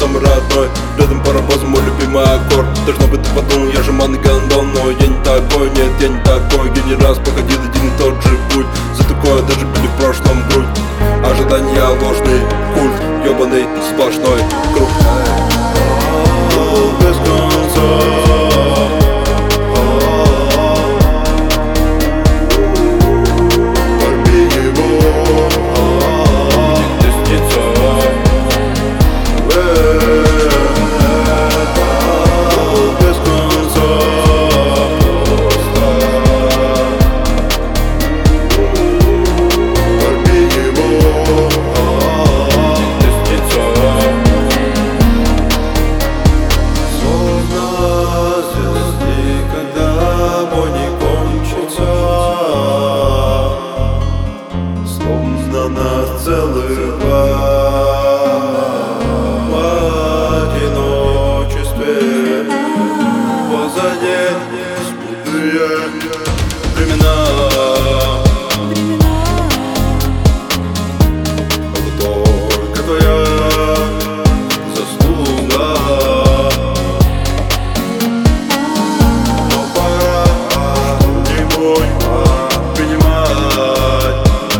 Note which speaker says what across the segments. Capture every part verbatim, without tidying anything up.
Speaker 1: самый родной. Рядом паровоз, мой любимый аккорд. Должно быть, ты подумал, я же манный гондон. Но я не такой, нет, я не такой. Я не раз походил один и тот же путь. За такое даже били в прошлом грудь. Ожидания ложный культ, ёбаный сплошной круг. Без конца. Целых два в одиночестве. Позади смутные времена. Это только твоя заслуга. Но пора не бой принимать,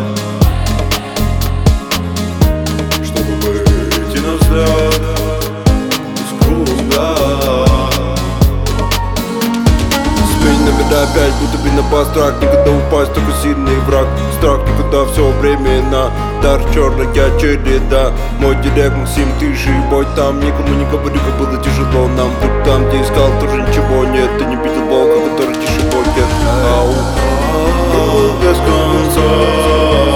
Speaker 1: выйти на взгляд из круга. Сменить номера опять, будто бы на бас-трак. Никогда упасть, только сильный враг. Страх никуда, все временно. Дар черная череда. Мой директ Максим, ты живой там. Никому не говорю, как было тяжело нам. Будь там, где искал, тоже ничего нет. Ты не видел волка, который тише будет. Ау, без конца.